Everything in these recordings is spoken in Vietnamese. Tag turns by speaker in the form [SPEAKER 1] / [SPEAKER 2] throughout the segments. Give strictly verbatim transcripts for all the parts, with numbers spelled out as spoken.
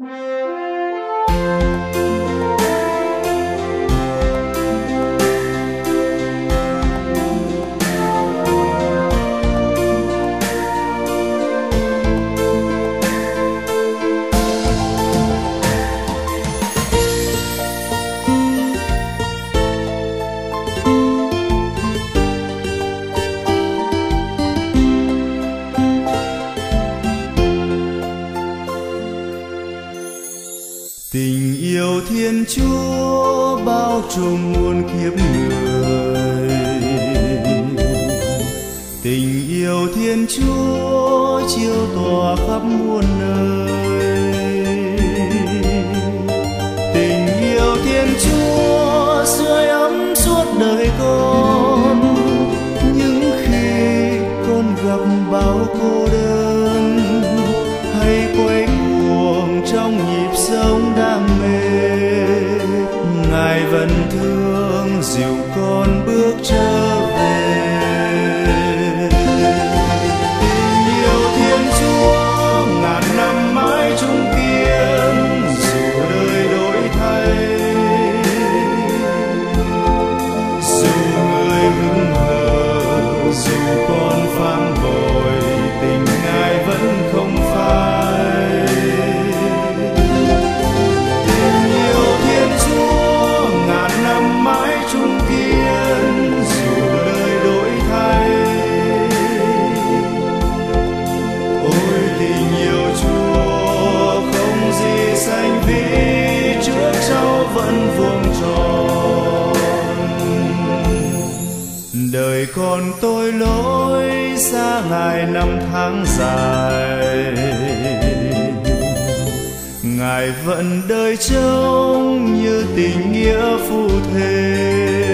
[SPEAKER 1] Tình yêu Thiên Chúa bao trùm muôn kiếp người. Tình yêu Thiên Chúa chiếu tỏa khắp muôn nơi. Tình yêu Thiên Chúa sưởi ấm suốt đời con, những khi con gặp bao cô đơn hay quay cuồng trong nhịp sống đam mê, Ngài vẫn thương dìu con bước trở về. Tình yêu Thiên Chúa ngàn năm mãi chung kiên, dù đời đổi thay, dù người hững hờ, dù con phang bội, tình Ngài vẫn không phai. Tình yêu Thiên Chúa ngàn năm mãi chung kiên, dù đời đổi thay. Ôi tình yêu Chúa không gì sánh ví, trước sau vẫn vuông tròn. Đời con tôi lỗi xa Ngài năm tháng dài, Ngài vẫn đời trông như tình nghĩa phu thê.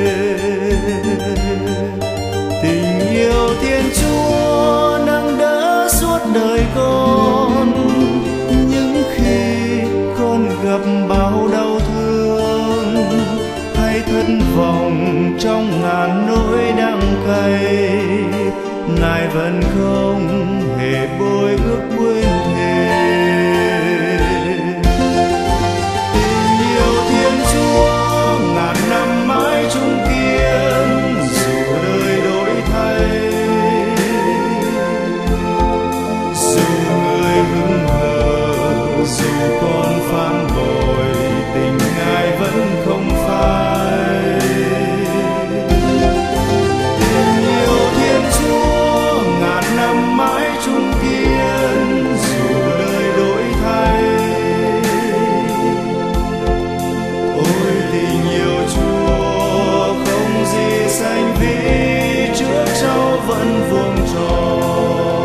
[SPEAKER 1] Tình yêu Thiên Chúa nâng đỡ suốt đời con, những khi con gặp bao đau thương hay thất vọng trong ngàn nỗi đắng cay, Ngài vẫn không hề bôi ước quên thề. Tình yêu Thiên Chúa ngàn năm mãi chung kiên, dù đời đổi thay, dù người hững hờ, dù con phang bội, tình Ngài vẫn không phai. Tình yêu Thiên Chúa ngàn năm mãi chung kiên, dù đời đổi thay. Ôi tình yêu Chúa không gì sánh ví, trước sau vẫn vuông tròn.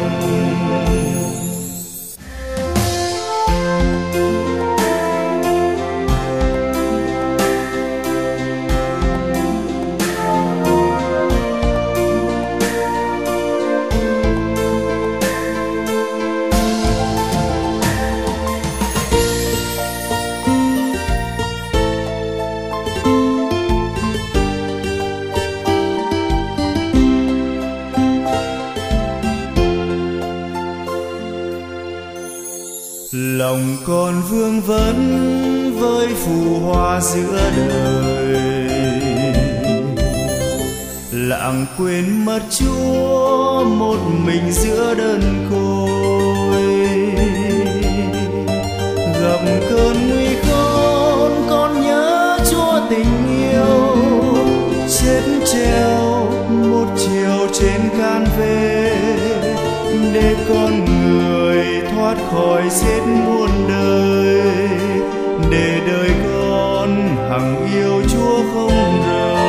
[SPEAKER 1] Lòng con vương vấn với phù hoa giữa đời, lãng quên mất Chúa một mình giữa đơn côi. Gặp cơn nguy khốn con nhớ Chúa tình yêu, chết treo một chiều trên can về, để con người thoát khỏi giết muôn đời, để đời con hằng yêu Chúa không rời.